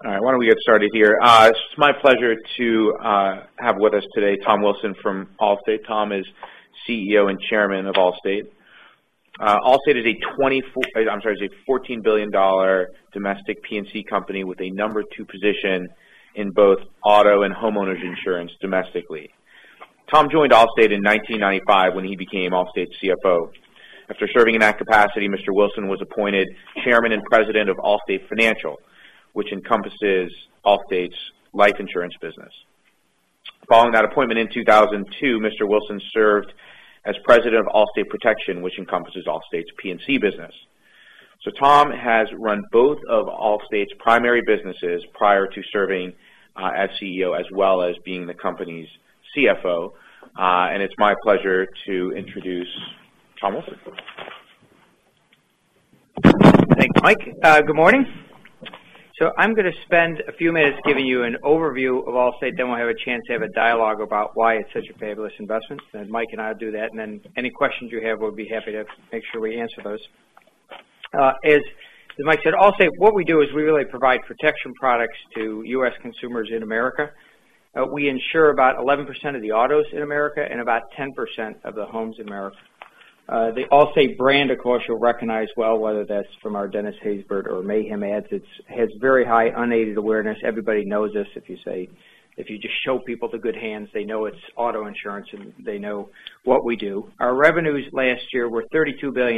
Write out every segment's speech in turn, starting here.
All right, why don't we get started here? It's my pleasure to have with us today Tom Wilson from Allstate. Tom is CEO and Chairman of Allstate. Allstate is a $14 billion domestic P&C company with a number 2 position in both auto and homeowners insurance domestically. Tom joined Allstate in 1995 when he became Allstate's CFO. After serving in that capacity, Mr. Wilson was appointed Chairman and President of Allstate Financial, which encompasses Allstate's life insurance business. Following that appointment in 2002, Mr. Wilson served as President of Allstate Protection, which encompasses Allstate's P&C business. So Tom has run both of Allstate's primary businesses prior to serving as CEO, as well as being the company's CFO. And it's my pleasure to introduce Tom Wilson. Thanks, Mike. Good morning. So I'm going to spend a few minutes giving you an overview of Allstate, then we'll have a chance to have a dialogue about why it's such a fabulous investment. And Mike and I will do that, and then any questions you have, we'll be happy to make sure we answer those. As Mike said, Allstate, what we do is we really provide protection products to U.S. consumers in America. We insure about 11% of the autos in America and about 10% of the homes in America. The Allstate brand, of course, you'll recognize well, whether that's from our Dennis Haysbert or Mayhem ads. It has very high unaided awareness. Everybody knows this. If you just show people the good hands, they know it's auto insurance and they know what we do. Our revenues last year were $32 billion.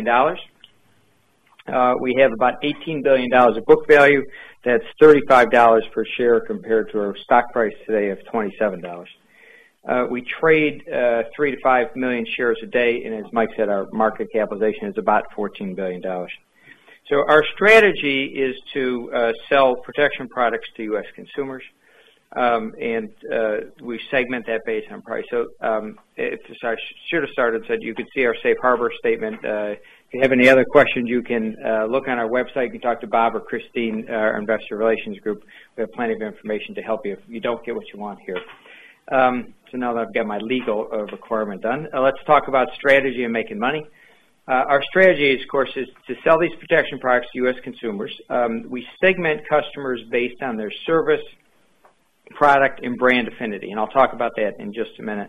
We have about $18 billion of book value. That's $35 per share compared to our stock price today of $27. We trade 3 to 5 million shares a day, and as Mike said, our market capitalization is about $14 billion. So our strategy is to sell protection products to U.S. consumers, and we segment that based on price. So I should have started and said you could see our safe harbor statement. If you have any other questions, you can look on our website. You can talk to Bob or Christine, our investor relations group. We have plenty of information to help you if you don't get what you want here. So now that I've got my legal requirement done, let's talk about strategy and making money. Our strategy, of course, is to sell these protection products to U.S. consumers. We segment customers based on their service, product, and brand affinity, and I'll talk about that in just a minute.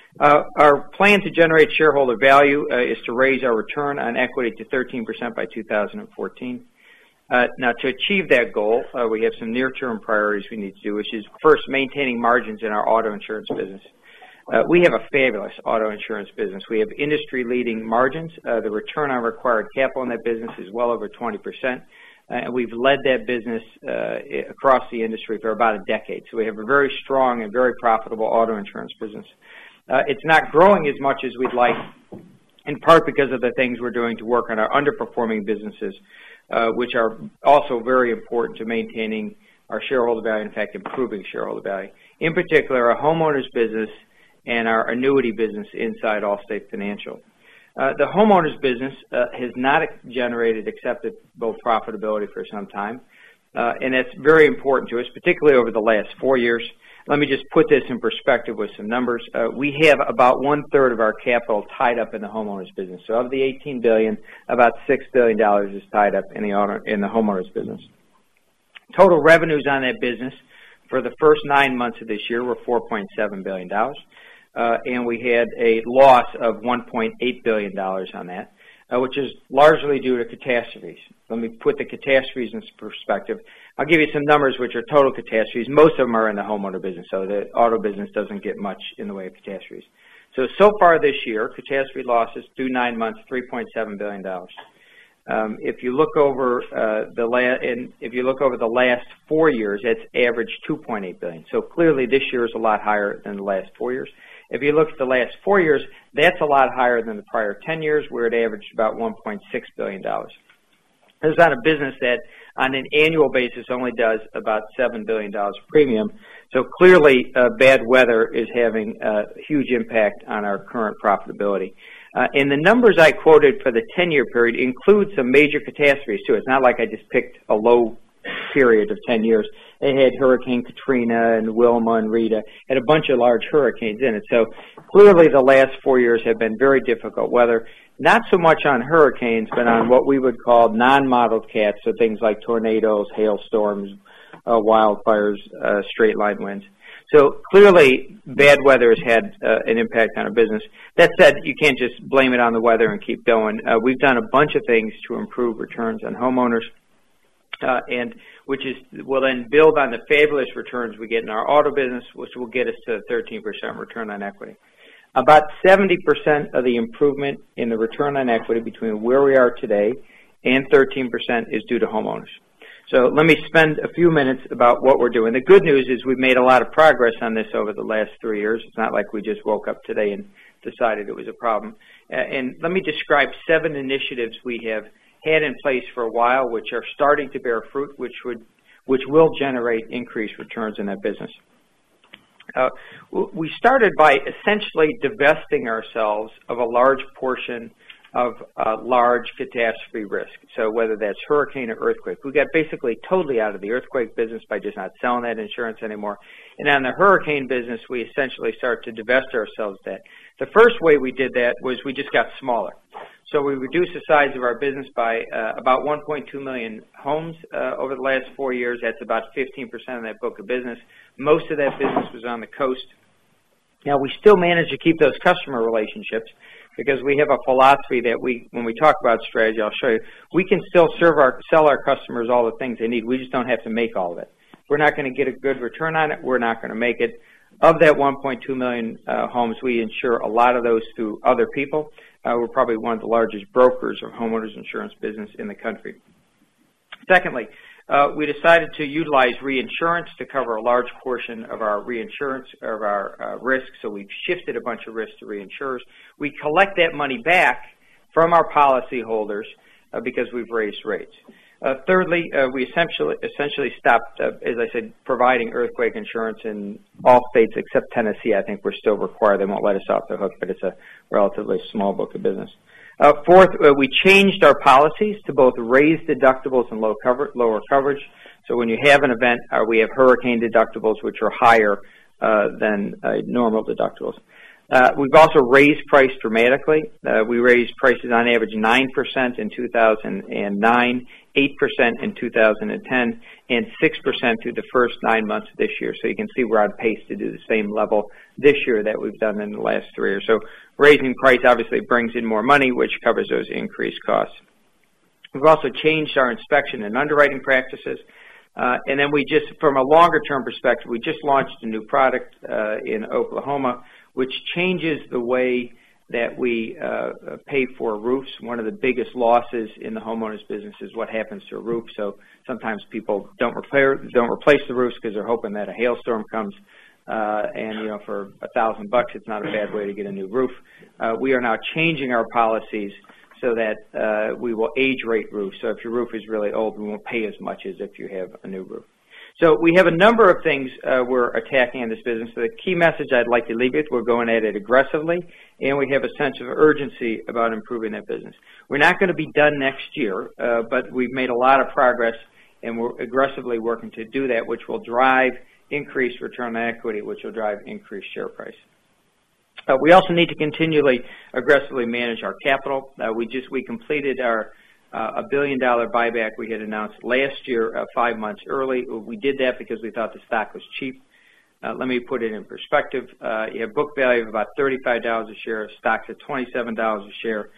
Our plan to generate shareholder value is to raise our return on equity to 13% by 2014. Now, to achieve that goal, we have some near-term priorities we need to do, which is first maintaining margins in our auto insurance business. We have a fabulous auto insurance business. We have industry-leading margins. The return on required capital in that business is well over 20%, and we've led that business across the industry for about a decade. So we have a very strong and very profitable auto insurance business. It's not growing as much as we'd like, in part because of the things we're doing to work on our underperforming businesses, which are also very important to maintaining our shareholder value, in fact, improving shareholder value. In particular, our homeowners business and our annuity business inside Allstate Financial. The homeowners business has not generated acceptable profitability for some time, and that's very important to us, particularly over the last 4 years. Let me just put this in perspective with some numbers. We have about 1/3 of our capital tied up in the homeowners business. So of the $18 billion, about $6 billion is tied up in the homeowners business. Total revenues on that business for the first 9 months of this year were $4.7 billion, and we had a loss of $1.8 billion on that, which is largely due to catastrophes. Let me put the catastrophes in perspective. I'll give you some numbers which are total catastrophes. Most of them are in the homeowner business, so the auto business doesn't get much in the way of catastrophes. So far this year, catastrophe losses through 9 months, $3.7 billion. If you look over the last 4 years, it's averaged $2.8 billion. So clearly, this year is a lot higher than the last 4 years. If you look at the last 4 years, that's a lot higher than the prior 10 years, where it averaged about $1.6 billion. This is on a business that, on an annual basis, only does about $7 billion of premium. So clearly, bad weather is having a huge impact on our current profitability. And the numbers I quoted for the 10-year period include some major catastrophes, too. It's not like I just picked a low period of 10 years. They had Hurricane Katrina and Wilma and Rita, had a bunch of large hurricanes in it. So clearly the last 4 years have been very difficult weather, not so much on hurricanes, but on what we would call non-modeled cats, so things like tornadoes, hailstorms, wildfires, straight line winds. So clearly, bad weather has had an impact on our business. That said, you can't just blame it on the weather and keep going. We've done a bunch of things to improve returns on homeowners, and which will then build on the fabulous returns we get in our auto business, which will get us to a 13% return on equity. About 70% of the improvement in the return on equity between where we are today and 13% is due to homeowners. So let me spend a few minutes about what we're doing. The good news is we've made a lot of progress on this over the last 3 years. It's not like we just woke up today and decided it was a problem. And let me describe 7 initiatives we have had in place for a while, which are starting to bear fruit, which will generate increased returns in that business. We started by essentially divesting ourselves of a large portion of large catastrophe risk. So whether that's hurricane or earthquake, we got basically totally out of the earthquake business by just not selling that insurance anymore. And on the hurricane business, we essentially started to divest ourselves of that. The first way we did that was we just got smaller. So we reduced the size of our business by about 1.2 million homes over the last 4 years. That's about 15% of that book of business. Most of that business was on the coast. Now, we still manage to keep those customer relationships because we have a philosophy that when we talk about strategy, I'll show you, we can still sell our customers all the things they need. We just don't have to make all of it. If we're not going to get a good return on it, we're not going to make it. Of that 1.2 million homes, we insure a lot of those through other people. We're probably one of the largest brokers of homeowners insurance business in the country. Secondly, we decided to utilize reinsurance to cover a large portion of our reinsurance, of our risk, so we've shifted a bunch of risk to reinsurers. We collect that money back from our policyholders because we've raised rates. Thirdly, we essentially stopped, as I said, providing earthquake insurance in all states except Tennessee. I think we're still required. They won't let us off the hook, but it's a relatively small book of business. Fourth, we changed our policies to both raise deductibles and lower coverage. So when you have an event, we have hurricane deductibles, which are higher than normal deductibles. We've also raised price dramatically. We raised prices on average 9% in 2009, 8% in 2010, and 6% through the first 9 months of this year. So you can see we're on pace to do the same level this year that we've done in the last 3 years. So raising price obviously brings in more money, which covers those increased costs. We've also changed our inspection and underwriting practices. And then from a longer-term perspective, we just launched a new product in Oklahoma, which changes the way that we pay for roofs. One of the biggest losses in the homeowners business is what happens to a roof. So sometimes people don't replace the roofs because they're hoping that a hailstorm comes. And for $1,000, it's not a bad way to get a new roof. We are now changing our policies so that we will age rate roofs. So if your roof is really old, we won't pay as much as if you have a new roof. So we have a number of things we're attacking in this business. So the key message I'd like to leave you with, we're going at it aggressively, and we have a sense of urgency about improving that business. We're not going to be done next year, but we've made a lot of progress, and we're aggressively working to do that, which will drive increased return on equity, which will drive increased share price. We also need to continually aggressively manage our capital. We completed our $1 billion buyback we had announced last year, 5 months early. We did that because we thought the stock was cheap. Let me put it in perspective. You have book value of about $35 a share. Stock's at $27 a share.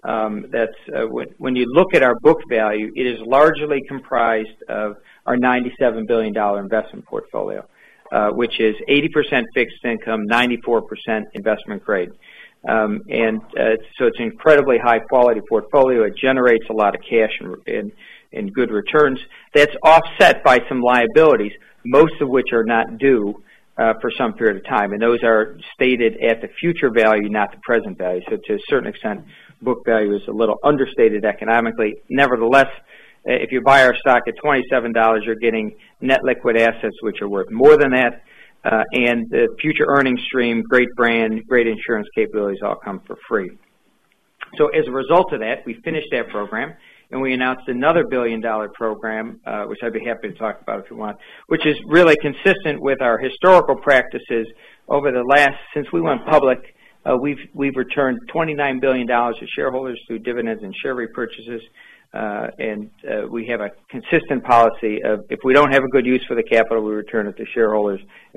When you look at our book value, it is largely comprised of our $97 billion investment portfolio, which is 80% fixed income, 94% investment grade. So it's an incredibly high-quality portfolio. It generates a lot of cash and good returns. That's offset by some liabilities, most of which are not due for some period of time. And those are stated at the future value, not the present value. So to a certain extent, book value is a little understated economically. Nevertheless, if you buy our stock at $27, you're getting net liquid assets, which are worth more than that. And the future earnings stream, great brand, great insurance capabilities all come for free. So as a result of that, we finished that program, and we announced another $1 billion program, which I'd be happy to talk about if you want, which is really consistent with our historical practices over the since we went public. We've returned $29 billion to shareholders through dividends and share repurchases. We have a consistent policy of if we don't have a good use for the capital, we return it to shareholders in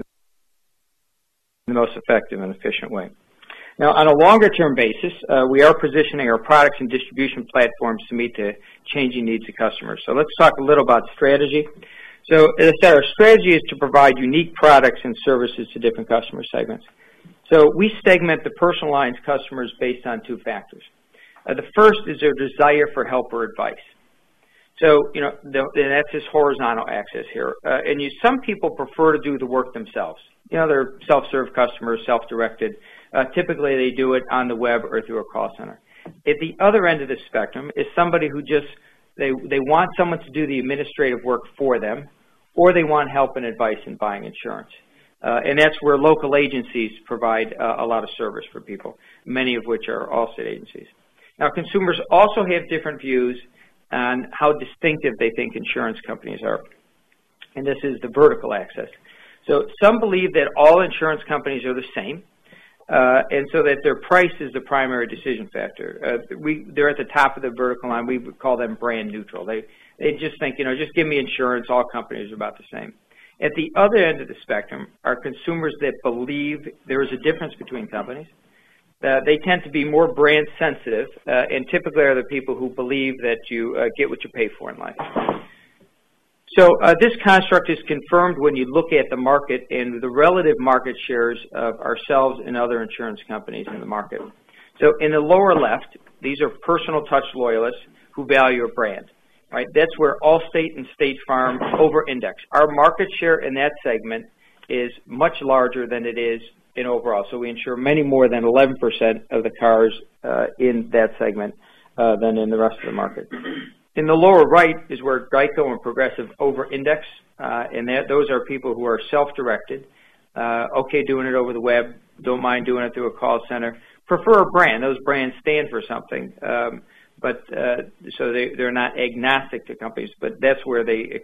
the most effective and efficient way. Now, on a longer-term basis, we are positioning our products and distribution platforms to meet the changing needs of customers. So let's talk a little about strategy. So as I said, our strategy is to provide unique products and services to different customer segments. So we segment the personal lines customers based on two factors. The first is their desire for help or advice. So, that's this horizontal axis here. Some people prefer to do the work themselves. They're self-serve customers, self-directed. Typically, they do it on the web or through a call center. At the other end of the spectrum is somebody who they want someone to do the administrative work for them, or they want help and advice in buying insurance. And that's where local agencies provide a lot of service for people, many of which are Allstate agencies. Now, consumers also have different views on how distinctive they think insurance companies are. And this is the vertical axis. So some believe that all insurance companies are the same, and so that their price is the primary decision factor. They're at the top of the vertical line. We would call them brand neutral. They just think, just give me insurance. All companies are about the same. At the other end of the spectrum are consumers that believe there is a difference between companies. They tend to be more brand sensitive, and typically are the people who believe that you get what you pay for in life. So this construct is confirmed when you look at the market and the relative market shares of ourselves and other insurance companies in the market. So in the lower left, these are personal touch loyalists who value a brand. Right? That's where Allstate and State Farm over-index. Our market share in that segment is much larger than it is in overall. So we insure many more than 11% of the cars in that segment than in the rest of the market. In the lower right is where Geico and Progressive over-index, and those are people who are self-directed, okay doing it over the web, don't mind doing it through a call center, prefer a brand. Those brands stand for something, so they're not agnostic to companies, but that's where they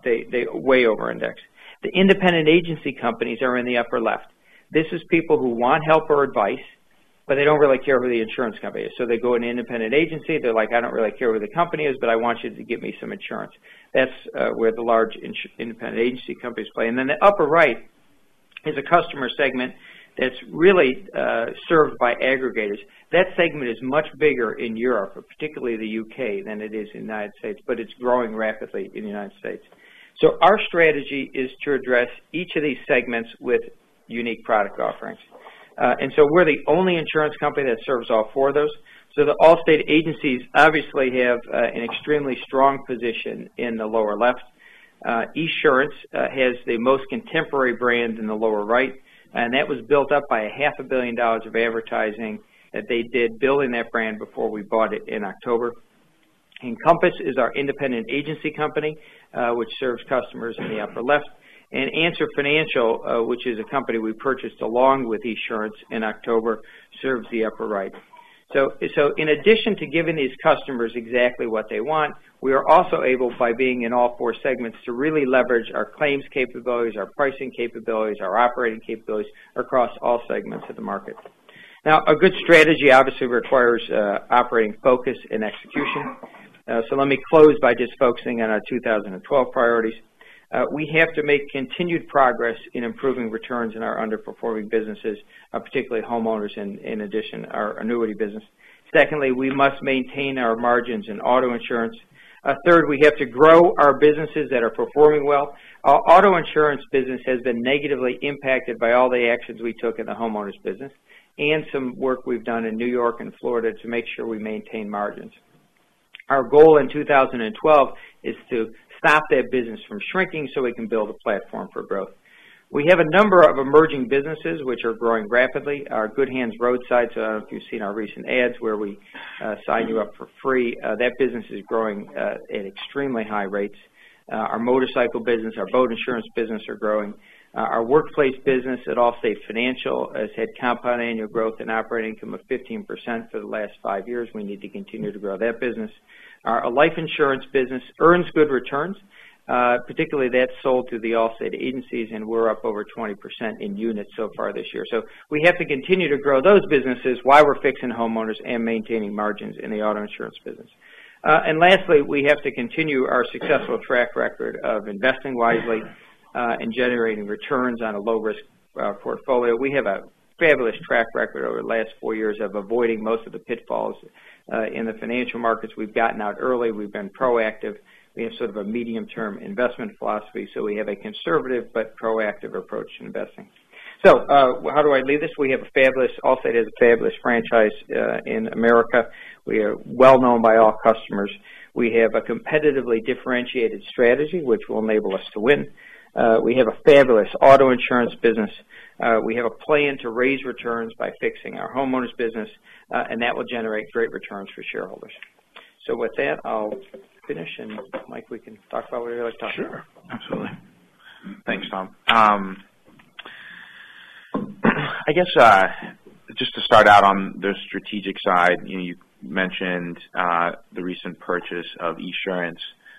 way over-index. The independent agency companies are in the upper left. This is people who want help or advice, but they don't really care who the insurance company is. So they go to an independent agency. They're like, I don't really care who the company is, but I want you to give me some insurance. That's where the large independent agency companies play. And then the upper right is a customer segment that's really served by aggregators. That segment is much bigger in Europe, particularly the UK, than it is in the United States, but it's growing rapidly in the United States. So our strategy is to address each of these segments with unique product offerings. And so we're the only insurance company that serves all four of those. So the Allstate agencies obviously have an extremely strong position in the lower left. Esurance has the most contemporary brand in the lower right, and that was built up by $500 million of advertising that they did building that brand before we bought it in October. Encompass is our independent agency company, which serves customers in the upper left. And Answer Financial, which is a company we purchased along with Esurance in October, serves the upper right. So in addition to giving these customers exactly what they want, we are also able, by being in all four segments, to really leverage our claims capabilities, our pricing capabilities, our operating capabilities across all segments of the market. Now, a good strategy obviously requires operating focus and execution. So let me close by just focusing on our 2012 priorities. We have to make continued progress in improving returns in our underperforming businesses, particularly homeowners and, in addition, our annuity business. Secondly, we must maintain our margins in auto insurance. Third, we have to grow our businesses that are performing well. Our auto insurance business has been negatively impacted by all the actions we took in the homeowners business and some work we've done in New York and Florida to make sure we maintain margins. Our goal in 2012 is to stop that business from shrinking so we can build a platform for growth. We have a number of emerging businesses which are growing rapidly. Our Good Hands Roadside, so I don't know if you've seen our recent ads where we sign you up for free. That business is growing at extremely high rates. Our motorcycle business, our boat insurance business are growing. Our workplace business at Allstate Financial has had compound annual growth in operating income of 15% for the last 5 years. We need to continue to grow that business. Our life insurance business earns good returns, particularly that's sold through the Allstate agencies, and we're up over 20% in units so far this year. So we have to continue to grow those businesses while we're fixing homeowners and maintaining margins in the auto insurance business. And lastly, we have to continue our successful track record of investing wisely and generating returns on a low-risk portfolio. We have a fabulous track record over the last 4 years of avoiding most of the pitfalls in the financial markets. We've gotten out early. We've been proactive. We have sort of a medium-term investment philosophy, so we have a conservative but proactive approach to investing. So how do I leave this? We have a fabulous, Allstate has a fabulous franchise in America. We are well known by all customers. We have a competitively differentiated strategy, which will enable us to win. We have a fabulous auto insurance business. We have a plan to raise returns by fixing our homeowners business, and that will generate great returns for shareholders. So with that, I'll finish, and Mike, we can talk about whatever you like to talk about. Sure, absolutely. Thanks, Tom. I guess just to start out on the strategic side, you mentioned the recent purchase of Esurance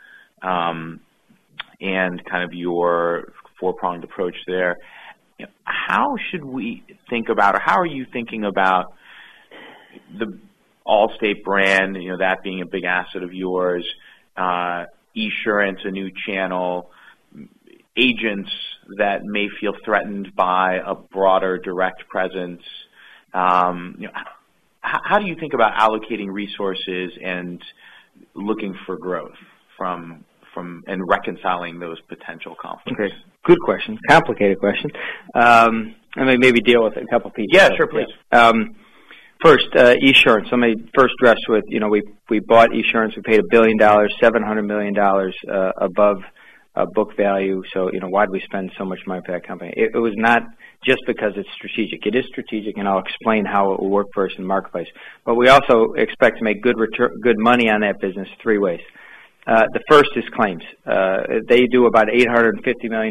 and kind of your four-pronged approach there. How should we think about, or how are you thinking about the Allstate brand, that being a big asset of yours, Esurance, a new channel, agents that may feel threatened by a broader direct presence? How do you think about allocating resources and looking for growth from and reconciling those potential conflicts? Okay, good question, complicated question. I may maybe deal with a couple pieces. Yeah, sure, please. First, Esurance. Let me first address with, we bought Esurance. We paid $1 billion, $700 million above book value. So, why did we spend so much money for that company? It was not just because it's strategic. It is strategic, and I'll explain how it will work for us in the marketplace. But we also expect to make good money on that business three ways. The first is claims. They do about $850 million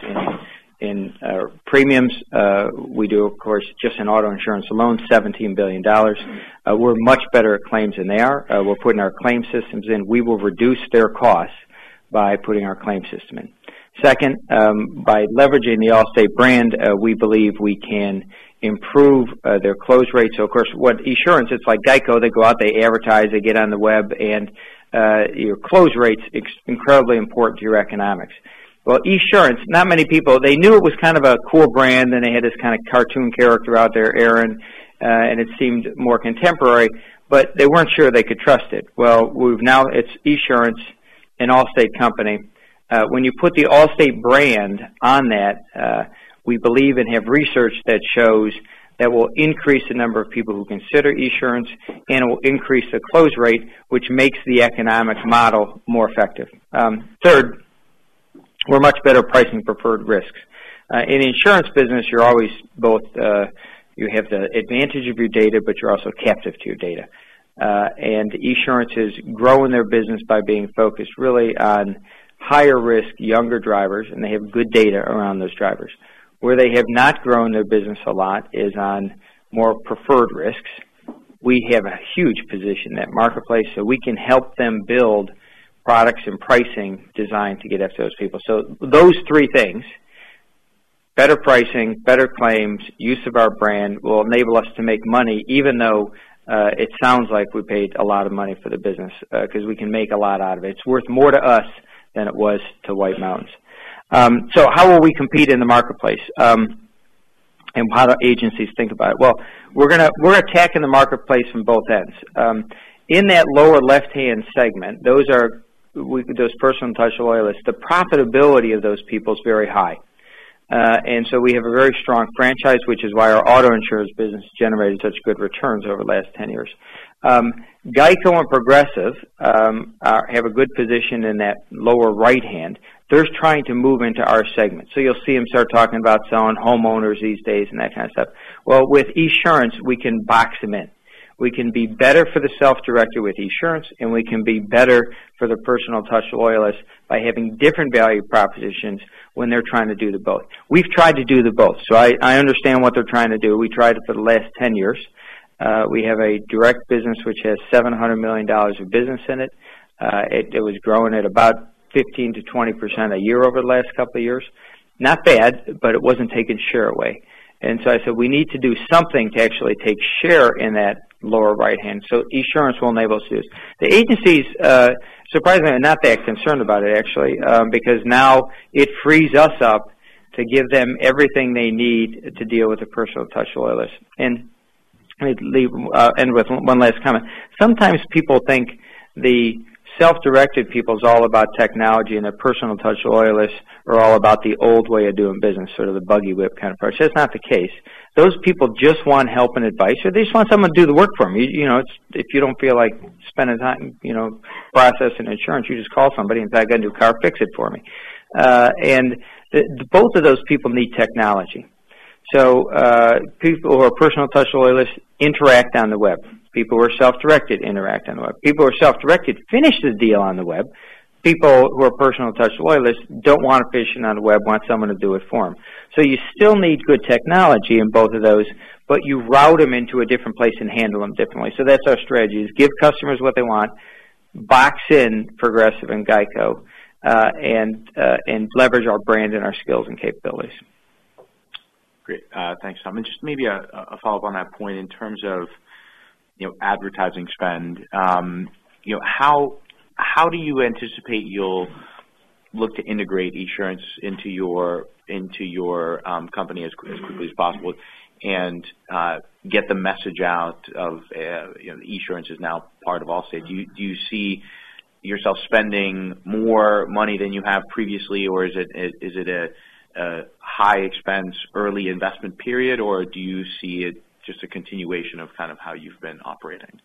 in premiums. We do, of course, just in auto insurance alone, $17 billion. We're much better at claims than they are. We're putting our claim systems in. We will reduce their costs by putting our claim system in. Second, by leveraging the Allstate brand, we believe we can improve their close rate. So, of course, what Esurance, it's like Geico. They go out, they advertise, they get on the web, and your close rate's incredibly important to your economics. Well, Esurance, not many people, they knew it was kind of a cool brand, and they had this kind of cartoon character out there, Aaron, and it seemed more contemporary, but they weren't sure they could trust it. Well, it's Esurance, an Allstate company. When you put the Allstate brand on that, we believe and have research that shows that will increase the number of people who consider Esurance, and it will increase the close rate, which makes the economic model more effective. Third, we're much better pricing preferred risks. In the insurance business, you're always both, you have the advantage of your data, but you're also captive to your data. And Esurance is growing their business by being focused really on higher risk, younger drivers, and they have good data around those drivers. Where they have not grown their business a lot is on more preferred risks. We have a huge position in that marketplace, so we can help them build products and pricing designed to get after those people. So those three things, better pricing, better claims, use of our brand, will enable us to make money, even though it sounds like we paid a lot of money for the business, because we can make a lot out of it. It's worth more to us than it was to White Mountains. So how will we compete in the marketplace? And how do agencies think about it? Well, we're attacking the marketplace from both ends. In that lower left-hand segment, those personal touch loyalists, the profitability of those people is very high. And so we have a very strong franchise, which is why our auto insurance business generated such good returns over the last 10 years. Geico and Progressive have a good position in that lower right hand. They're trying to move into our segment. So you'll see them start talking about selling homeowners these days and that kind of stuff. Well, with Esurance, we can box them in. We can be better for the self-directed with Esurance, and we can be better for the personal touch loyalists by having different value propositions when they're trying to do the both. We've tried to do the both, so I understand what they're trying to do. We tried it for the last 10 years. We have a direct business which has $700 million of business in it. It was growing at about 15 to 20% a year over the last couple of years. Not bad, but it wasn't taking share away. And so I said we need to do something to actually take share in that lower right hand. So Esurance will enable us to do this. The agencies, surprisingly, are not that concerned about it, actually, because now it frees us up to give them everything they need to deal with the personal touch loyalist. And let me end with one last comment. Sometimes people think the self-directed people is all about technology, and the personal touch loyalists are all about the old way of doing business, sort of the buggy whip kind of approach. That's not the case. Those people just want help and advice, or they just want someone to do the work for them. If you don't feel like spending time, processing insurance, you just call somebody and say, "I got a new car, fix it for me." Both of those people need technology. So people who are personal touch loyalists interact on the web. People who are self-directed interact on the web. People who are self-directed finish the deal on the web. People who are personal touch loyalists don't want to finish it on the web, want someone to do it for them. So you still need good technology in both of those, but you route them into a different place and handle them differently. So that's our strategy, is give customers what they want, box in Progressive and GEICO, and leverage our brand and our skills and capabilities. Great. Thanks, Tom. And just maybe a follow-up on that point in terms of advertising spend. How do you anticipate you'll look to integrate Esurance into your company as quickly as possible, and get the message out of Esurance is now part of Allstate? Do you see yourself spending more money than you have previously, or is it a high expense early investment period, or do you see it just a continuation of kind of how you've been operating?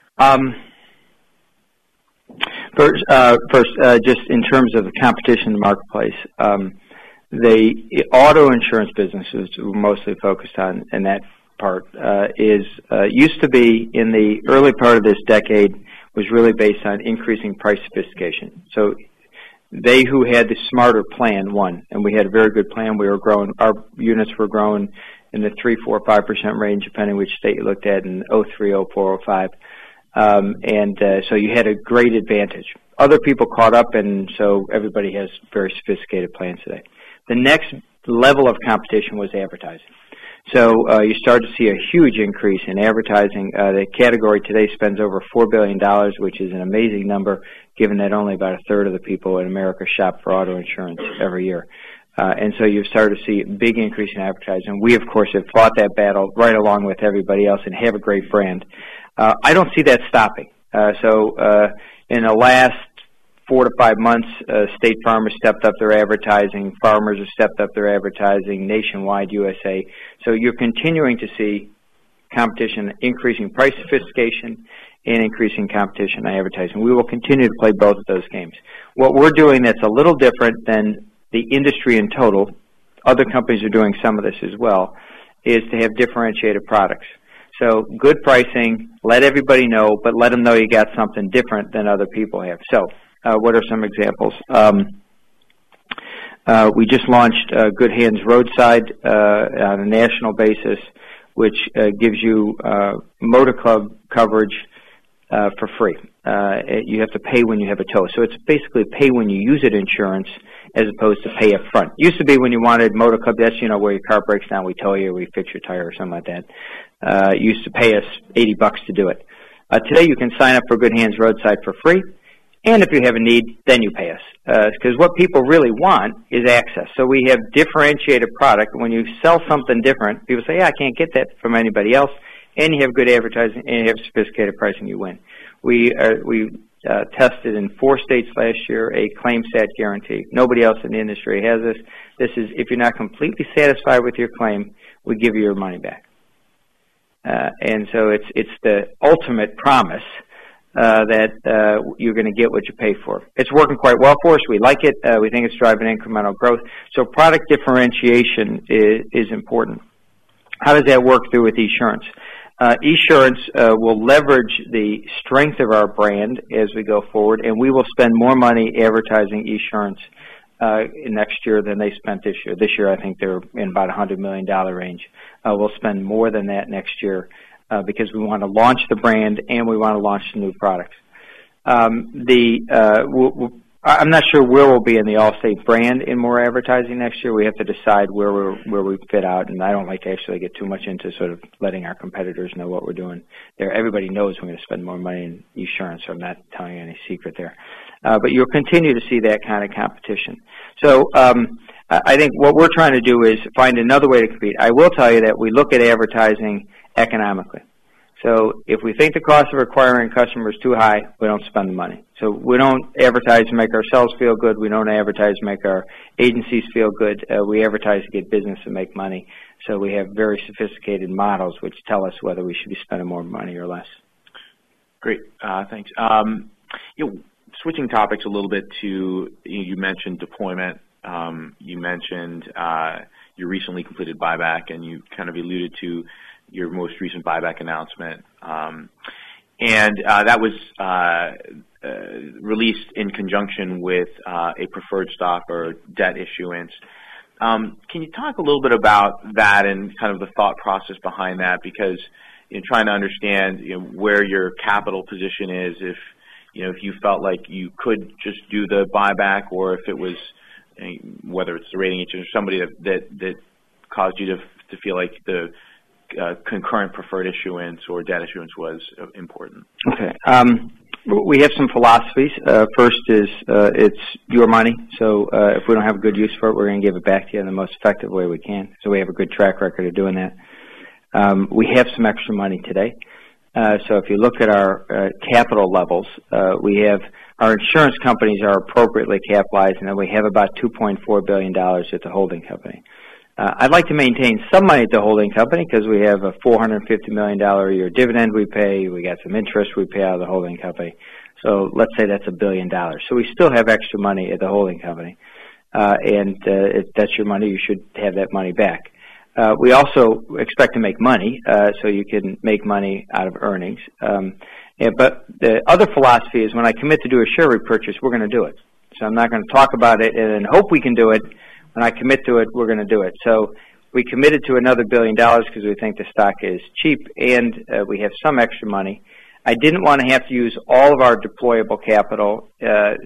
First, just in terms of the competition in the marketplace, the auto insurance business is mostly focused on, in that part, used to be in the early part of this decade was really based on increasing price sophistication. So they who had the smarter plan won, and we had a very good plan. We were growing, our units were growing in the 3%, 4%, 5% range, depending which state you looked at, in 03, 04, 05. So you had a great advantage. Other people caught up, and so everybody has very sophisticated plans today. The next level of competition was advertising. So you start to see a huge increase in advertising. The category today spends over $4 billion, which is an amazing number, given that only about a third of the people in America shop for auto insurance every year. And so you've started to see a big increase in advertising. We, of course, have fought that battle right along with everybody else and have a great brand. I don't see that stopping. In the last 4 to 5 months, State Farm has stepped up their advertising. Farmers have stepped up their advertising. Nationwide, USA. So you're continuing to see competition, increasing price sophistication, and increasing competition in advertising. We will continue to play both of those games. What we're doing that's a little different than the industry in total, other companies are doing some of this as well, is to have differentiated products. So good pricing, let everybody know, but let them know you got something different than other people have. So what are some examples? We just launched Good Hands Roadside on a national basis, which gives you motor club coverage for free. You have to pay when you have a tow. So it's basically pay when you use it insurance as opposed to pay up front. Used to be when you wanted motor club, that's where your car breaks down, we tow you, we fix your tire or something like that. Used to pay us $80 to do it. Today you can sign up for Good Hands Roadside for free, and if you have a need, then you pay us. Because what people really want is access. So we have differentiated product. When you sell something different, people say, I can't get that from anybody else, and you have good advertising, and you have sophisticated pricing, you win. We tested in 4 states last year a claim sat guarantee. Nobody else in the industry has this. This is, if you're not completely satisfied with your claim, we give you your money back. And so it's the ultimate promise that you're going to get what you pay for. It's working quite well for us. We like it. We think it's driving incremental growth. So product differentiation is important. How does that work through with Esurance? Esurance will leverage the strength of our brand as we go forward, and we will spend more money advertising Esurance next year than they spent this year. This year, I think they're in about $100 million range. We'll spend more than that next year because we want to launch the brand and we want to launch some new products. Our I'm not sure where we'll be in the Allstate brand in more advertising next year. We have to decide where we fit out, and I don't like to actually get too much into sort of letting our competitors know what we're doing there. Everybody knows we're going to spend more money in insurance, so I'm not telling you any secret there. But you'll continue to see that kind of competition. So I think what we're trying to do is find another way to compete. I will tell you that we look at advertising economically. So if we think the cost of acquiring customers is too high, we don't spend the money. So we don't advertise to make ourselves feel good. We don't advertise to make our agencies feel good. We advertise to get business and make money. So we have very sophisticated models which tell us whether we should be spending more money or less. Great. Thanks. Switching topics a little bit to, you mentioned deployment. You mentioned your recently completed buyback, and you kind of alluded to your most recent buyback announcement. And that was released in conjunction with a preferred stock or debt issuance. Can you talk a little bit about that and kind of the thought process behind that? Because in trying to understand where your capital position is, if you felt like you could just do the buyback, or if it was whether it's the rating agent or somebody that caused you to feel like the concurrent preferred issuance or debt issuance was important. Okay. We have some philosophies. First is it's your money, so if we don't have a good use for it, we're going to give it back to you in the most effective way we can. So we have a good track record of doing that. We have some extra money today. So if you look at our capital levels, we have our insurance companies are appropriately capitalized, and then we have about $2.4 billion at the holding company. I'd like to maintain some money at the holding company because we have a $450 million a year dividend we pay. We got some interest we pay out of the holding company. So let's say that's $1 billion. So we still have extra money at the holding company. And if that's your money, you should have that money back. We also expect to make money, so you can make money out of earnings. But the other philosophy is when I commit to do a share repurchase, we're going to do it. So I'm not going to talk about it and then hope we can do it. When I commit to it, we're going to do it. So we committed to another $1 billion because we think the stock is cheap and we have some extra money. I didn't want to have to use all of our deployable capital to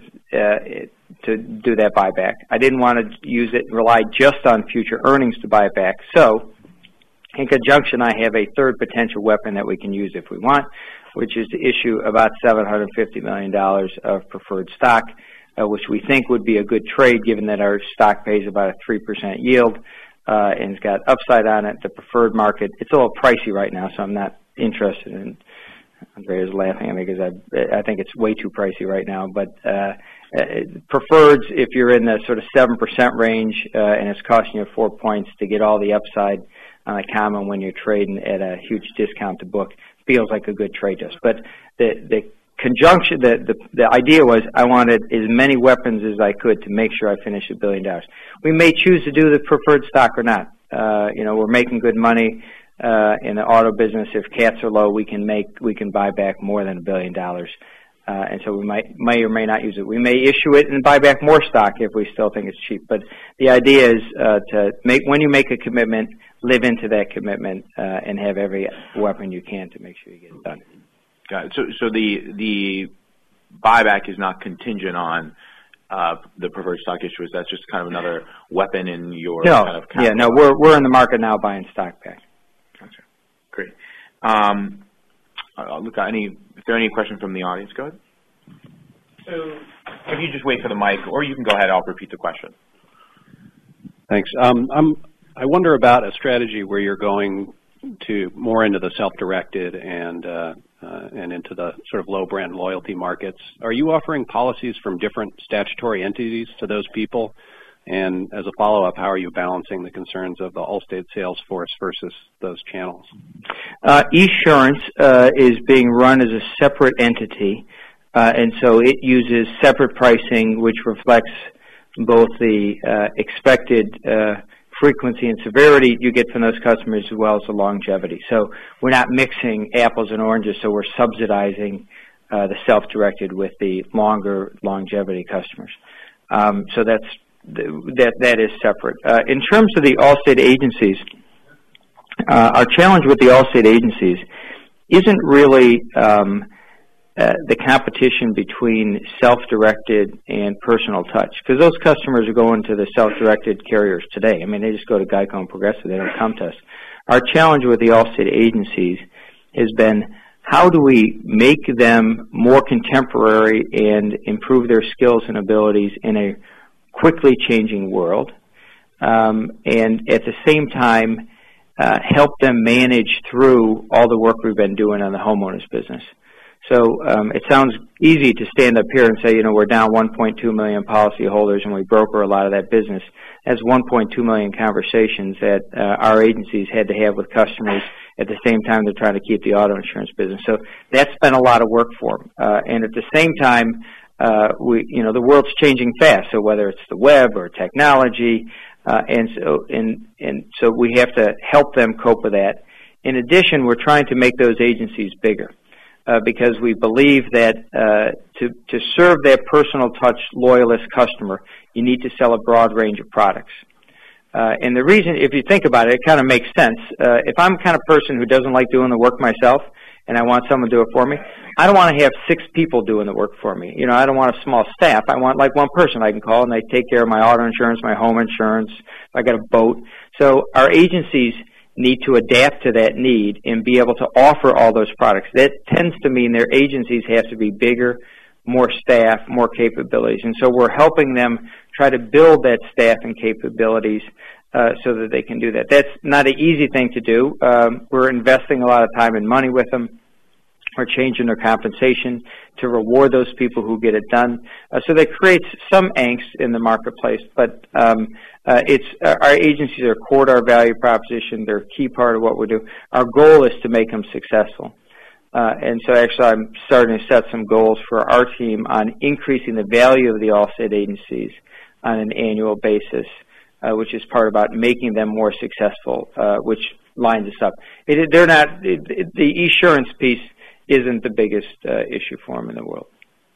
do that buyback. I didn't want to use it and rely just on future earnings to buy it back. So in conjunction, I have a third potential weapon that we can use if we want, which is to issue about $750 million of preferred stock, which we think would be a good trade given that our stock pays about a 3% yield and it's got upside on it. The preferred market, it's a little pricey right now, so I'm not interested in. Andrea's laughing at me because I think it's way too pricey right now. But preferreds, if you're in the sort of 7% range and it's costing you 4 points to get all the upside on a common when you're trading at a huge discount to book, feels like a good trade to us. But the conjunction, the idea was I wanted as many weapons as I could to make sure I finished $1 billion. We may choose to do the preferred stock or not. We're making good money in the auto business. If cats are low, we can buy back more than $1 billion. And so we may or may not use it. We may issue it and buy back more stock if we still think it's cheap. But the idea is when you make a commitment, live into that commitment and have every weapon you can to make sure you get it done. Got it. So the buyback is not contingent on the preferred stock issuance. That's just kind of another weapon in your kind of capital. Yeah, no, we're in the market now buying stock back. Gotcha. Great. Look, if there are any questions from the audience, go ahead. So if you just wait for the mic, or you can go ahead, I'll repeat the question. Thanks. I wonder about a strategy where you're going to more into the self-directed and into the sort of low brand loyalty markets. Are you offering policies from different statutory entities to those people? And as a follow-up, how are you balancing the concerns of the Allstate sales force versus those channels? Esurance is being run as a separate entity, and so it uses separate pricing, which reflects both the expected frequency and severity you get from those customers as well as the longevity. So we're not mixing apples and oranges, so we're subsidizing the self-directed with the longer longevity customers. So that is separate. In terms of the Allstate agencies, our challenge with the Allstate agencies isn't really the competition between self-directed and personal touch, because those customers are going to the self-directed carriers today. I mean, they just go to GEICO and Progressive. They don't come to us. Our challenge with the Allstate agencies has been, how do we make them more contemporary and improve their skills and abilities in a quickly changing world, and at the same time help them manage through all the work we've been doing on the homeowners business. So it sounds easy to stand up here and say, you know, we're down 1.2 million policyholders and we broker a lot of that business. That's 1.2 million conversations that our agencies had to have with customers at the same time they're trying to keep the auto insurance business. So that's been a lot of work for them. And at the same time, the world's changing fast. So whether it's the web or technology, and so we have to help them cope with that. In addition, we're trying to make those agencies bigger. Because we believe that to serve that personal touch loyalist customer, you need to sell a broad range of products. And the reason, if you think about it, it kind of makes sense. If I'm the kind of person who doesn't like doing the work myself and I want someone to do it for me, I don't want to have 6 people doing the work for me. You know, I don't want a small staff. I want like one person I can call and they take care of my auto insurance, my home insurance, if I got a boat. So our agencies need to adapt to that need and be able to offer all those products. That tends to mean their agencies have to be bigger, more staff, more capabilities. And so we're helping them try to build that staff and capabilities so that they can do that. That's not an easy thing to do. We're investing a lot of time and money with them. We're changing their compensation to reward those people who get it done. So that creates some angst in the marketplace, but our agencies are core to our value proposition. They're a key part of what we do. Our goal is to make them successful. And so actually I'm starting to set some goals for our team on increasing the value of the Allstate agencies on an annual basis, which is part about making them more successful, which lines us up. The Esurance piece isn't the biggest issue for them in the world.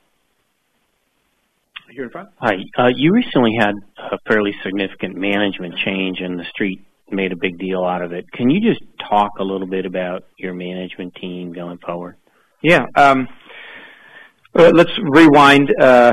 Here in front. Hi. You recently had a fairly significant management change, and the Street made a big deal out of it. Can you just talk a little bit about your management team going forward? Yeah. Let's rewind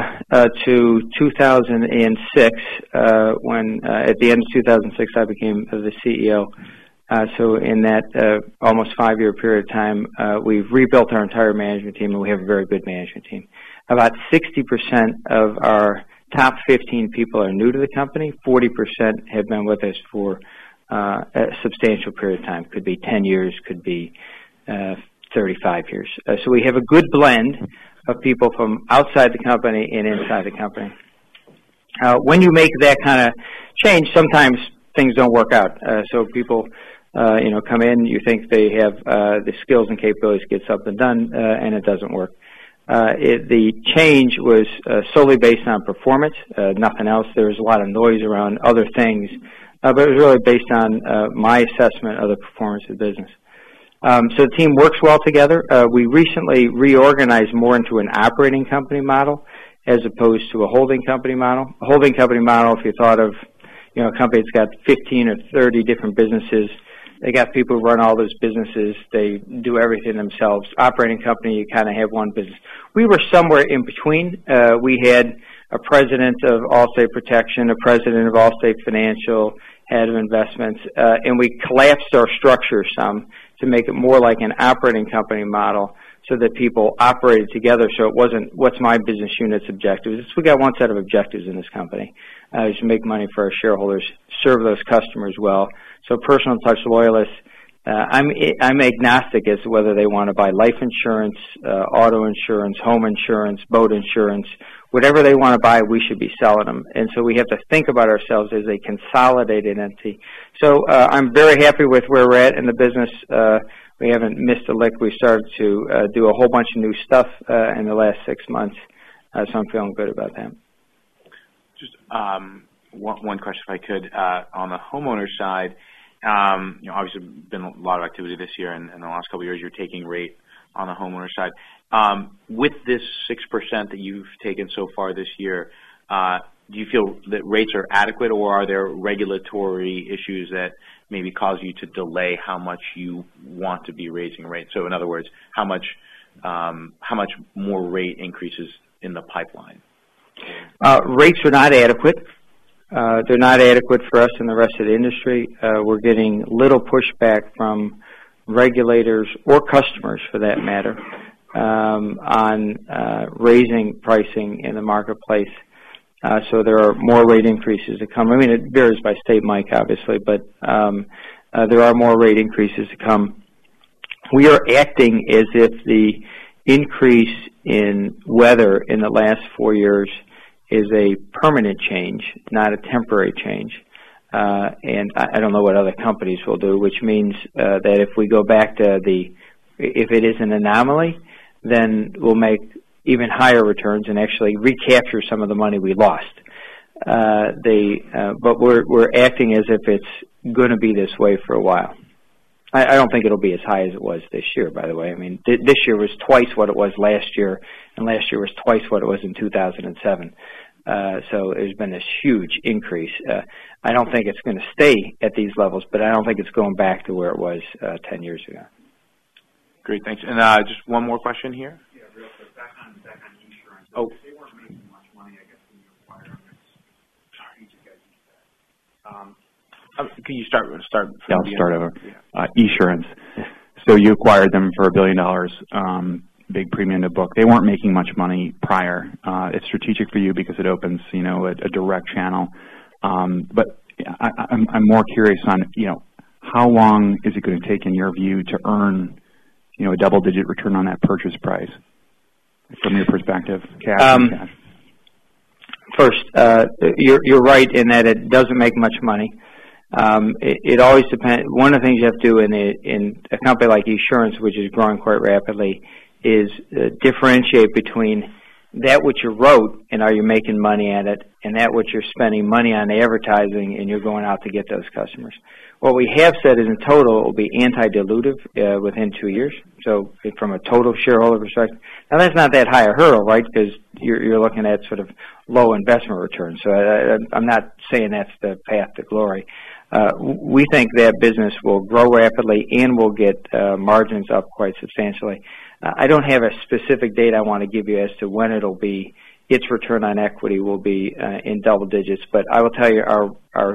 to 2006 when, at the end of 2006, I became the CEO. So in that almost 5-year period of time, we've rebuilt our entire management team, and we have a very good management team. About 60% of our top 15 people are new to the company. 40% have been with us for a substantial period of time. Could be 10 years, could be 35 years. So we have a good blend of people from outside the company and inside the company. When you make that kind of change, sometimes things don't work out. So people come in, you think they have the skills and capabilities to get something done, and it doesn't work. The change was solely based on performance, nothing else. There was a lot of noise around other things, but it was really based on my assessment of the performance of the business. So the team works well together. We recently reorganized more into an operating company model as opposed to a holding company model. A holding company model, if you thought of a company that's got 15 or 30 different businesses, they got people who run all those businesses. They do everything themselves. Operating company, you kind of have one business. We were somewhere in between. We had a president of Allstate Protection, a president of Allstate Financial, head of investments, and we collapsed our structure some to make it more like an operating company model so that people operated together, so it wasn't what's my business unit's objectives. We got one set of objectives in this company, is to make money for our shareholders, serve those customers well. So personal touch loyalists, I'm agnostic as to whether they want to buy life insurance, auto insurance, home insurance, boat insurance. Whatever they want to buy, we should be selling them. And so we have to think about ourselves as a consolidated entity. So I'm very happy with where we're at in the business. We haven't missed a lick. We started to do a whole bunch of new stuff in the last 6 months, so I'm feeling good about that. Just one question, if I could, on the homeowner side. Obviously, been a lot of activity this year, and in the last couple of years, you're taking rate on the homeowner side. With this 6% that you've taken so far this year, do you feel that rates are adequate, or are there regulatory issues that maybe cause you to delay how much you want to be raising rates? So in other words, how much how much more rate increases in the pipeline? Rates are not adequate. They're not adequate for us and the rest of the industry. We're getting little pushback from regulators or customers, for that matter, on raising pricing in the marketplace. So there are more rate increases to come. I mean, it varies by state, Mike, obviously, but there are more rate increases to come. We are acting as if the increase in weather in the last 4 years is a permanent change, not a temporary change. And I don't know what other companies will do, which means that if we go back to if it is an anomaly, then we'll make even higher returns and actually recapture some of the money we lost. But we're acting as if it's going to be this way for a while. I don't think it'll be as high as it was this year, by the way. I mean, this year was twice what it was last year, and last year was twice what it was in 2007. So there's been this huge increase. I don't think it's going to stay at these levels, but I don't think it's going back to where it was 10 years ago. Great, thanks. And just one more question here. Yeah, real quick. Back on insurance. Oh. They weren't making much money, I guess, when you acquired them. Sorry, you guys use that. Can you start? Yeah, I'll start over. Yeah. Esurance. So you acquired them for $1 billion, big premium to book. They weren't making much money prior. It's strategic for you because it opens, a direct channel. But I'm more curious on, how long is it going to take, in your view, to earn, a double-digit return on that purchase price, from your perspective, cash? First, you're right in that it doesn't make much money. It always depends. One of the things you have to do in a company like Esurance, which is growing quite rapidly, is differentiate between that which you wrote and are you making money at it, and that which you're spending money on advertising and you're going out to get those customers. What we have said is in total it will be anti-dilutive within 2 years. So from a total shareholder perspective, now that's not that high a hurdle, right? Because you're looking at sort of low investment returns. So I'm not saying that's the path to glory. We think that business will grow rapidly and will get margins up quite substantially. I don't have a specific date I want to give you as to when it'll be. Its return on equity will be in double digits, but I will tell you our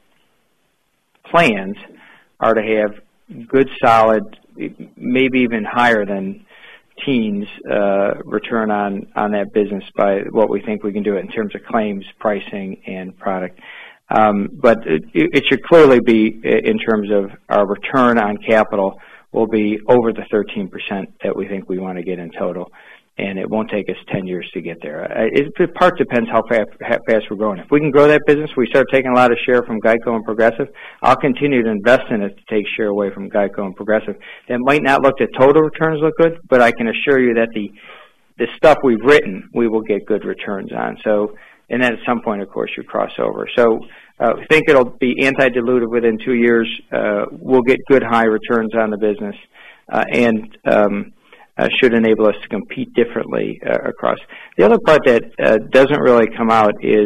plans are to have good, solid, maybe even higher than teens return on that business by what we think we can do in terms of claims, pricing, and product. But it should clearly be, in terms of our return on capital, will be over the 13% that we think we want to get in total, and it won't take us 10 years to get there. It part depends how fast we're growing. If we can grow that business, we start taking a lot of share from GEICO and Progressive, I'll continue to invest in it to take share away from GEICO and Progressive. That might not look at total returns look good, but I can assure you that the stuff we've written, we will get good returns on. So, and then at some point, of course, you cross over. So we think it'll be anti-dilutive within 2 years. We'll get good high returns on the business, and should enable us to compete differently across. The other part that doesn't really come out is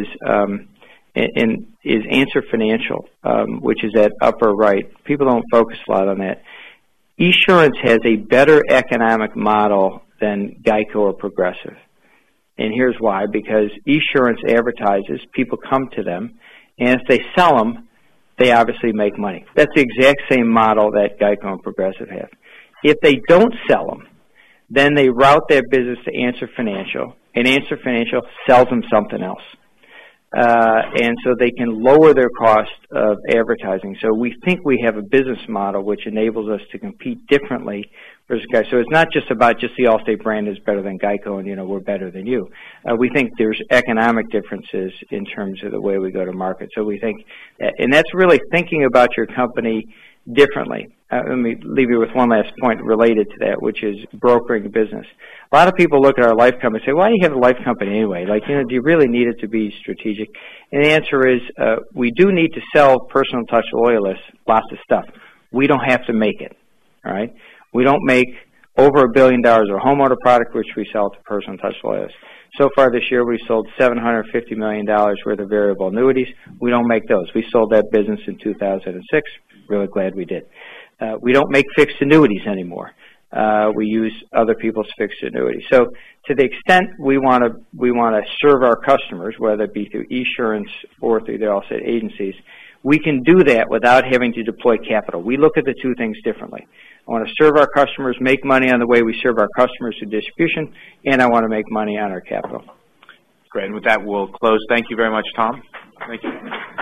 Answer Financial, which is at upper right. People don't focus a lot on that. Esurance has a better economic model than GEICO or Progressive. And here's why. Because Esurance advertises, people come to them, and if they sell them, they obviously make money. That's the exact same model that GEICO and Progressive have. If they don't sell them, then they route their business to Answer Financial, and Answer Financial sells them something else. And so they can lower their cost of advertising. So we think we have a business model which enables us to compete differently versus GEICO. So it's not just about just the Allstate brand is better than GEICO and, we're better than you. We think there's economic differences in terms of the way we go to market. So we think, and that's really thinking about your company differently. Let me leave you with one last point related to that, which is brokering business. A lot of people look at our life company and say, why do you have a life company anyway? Do you really need it to be strategic? And the answer is, we do need to sell Personal Touch Loyalists lots of stuff. We don't have to make it, all right? We don't make over $1 billion of homeowner product, which we sell to Personal Touch Loyalists. So far this year, we've sold $750 million worth of variable annuities. We don't make those. We sold that business in 2006. Really glad we did. We don't make fixed annuities anymore. We use other people's fixed annuities. So to the extent we want to serve our customers, whether it be through Esurance or through the Allstate agencies, we can do that without having to deploy capital. We look at the two things differently. I want to serve our customers, make money on the way we serve our customers through distribution, and I want to make money on our capital. Great. And with that, we'll close. Thank you very much, Tom. Thank you.